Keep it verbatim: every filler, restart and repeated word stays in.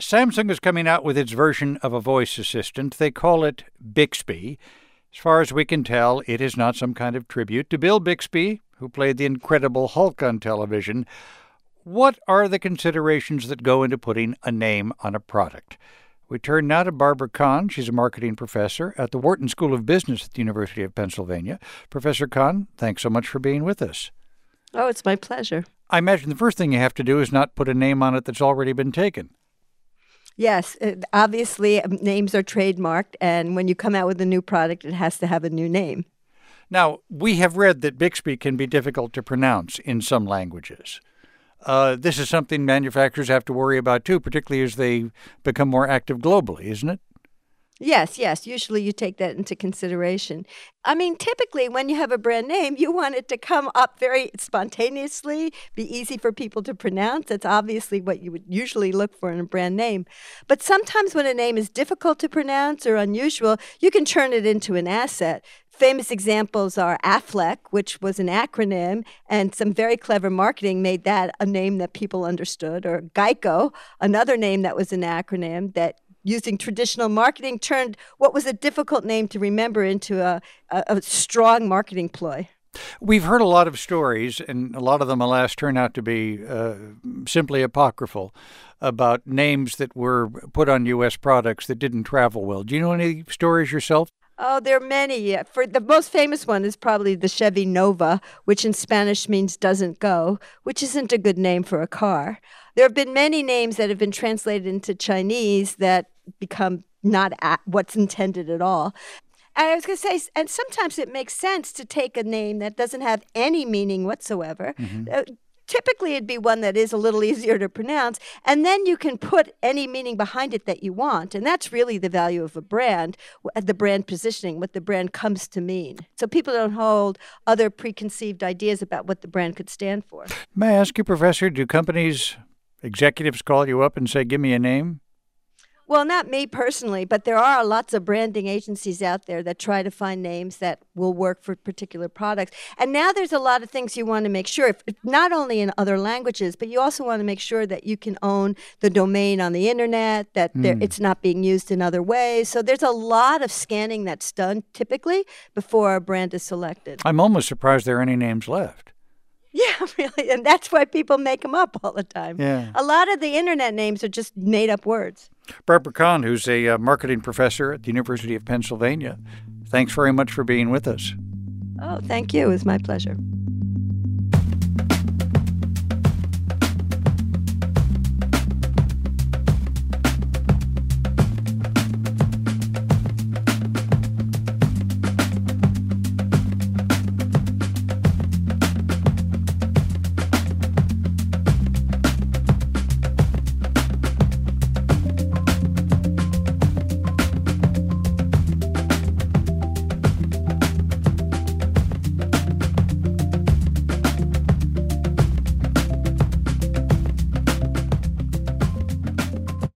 Samsung is coming out with its version of a voice assistant. They call it Bixby. As far as we can tell, it is not some kind of tribute to Bill Bixby, who played the Incredible Hulk on television. What are the considerations that go into putting a name on a product? We turn now to Barbara Kahn. She's a marketing professor at the Wharton School of Business at the University of Pennsylvania. Professor Kahn, thanks so much for being with us. Oh, it's my pleasure. I imagine the first thing you have to do is not put a name on it that's already been taken. Yes, obviously names are trademarked, and when you come out with a new product, it has to have a new name. Now, we have read that Bixby can be difficult to pronounce in some languages. Uh, this is something manufacturers have to worry about, too, particularly as they become more active globally, isn't it? Yes, yes. Usually you take that into consideration. I mean, typically when you have a brand name, you want it to come up very spontaneously, be easy for people to pronounce. That's obviously what you would usually look for in a brand name. But sometimes when a name is difficult to pronounce or unusual, you can turn it into an asset. Famous examples are Aflac, which was an acronym, and some very clever marketing made that a name that people understood, or Geico, another name that was an acronym that using traditional marketing turned what was a difficult name to remember into a, a, a strong marketing ploy. We've heard a lot of stories, and a lot of them, alas, turn out to be uh, simply apocryphal, about names that were put on U S products that didn't travel well. Do you know any stories yourself? Oh, there are many. For the most famous one is probably the Chevy Nova, which in Spanish means doesn't go, which isn't a good name for a car. There have been many names that have been translated into Chinese that become not at what's intended at all. And I was going to say, and sometimes it makes sense to take a name that doesn't have any meaning whatsoever. Mm-hmm. Uh, Typically, it'd be one that is a little easier to pronounce, and then you can put any meaning behind it that you want. And that's really the value of a brand, the brand positioning, what the brand comes to mean. So people don't hold other preconceived ideas about what the brand could stand for. May I ask you, Professor, do companies, executives call you up and say, give me a name? Well, not me personally, but there are lots of branding agencies out there that try to find names that will work for particular products. And now there's a lot of things you want to make sure, if, if not only in other languages, but you also want to make sure that you can own the domain on the internet, that mm. there, it's not being used in other ways. So there's a lot of scanning that's done typically before a brand is selected. I'm almost surprised there are any names left. Yeah, really. And that's why people make them up all the time. Yeah. A lot of the internet names are just made up words. Barbara Kahn, who's a uh, marketing professor at the University of Pennsylvania, thanks very much for being with us. Oh, thank you. It was my pleasure.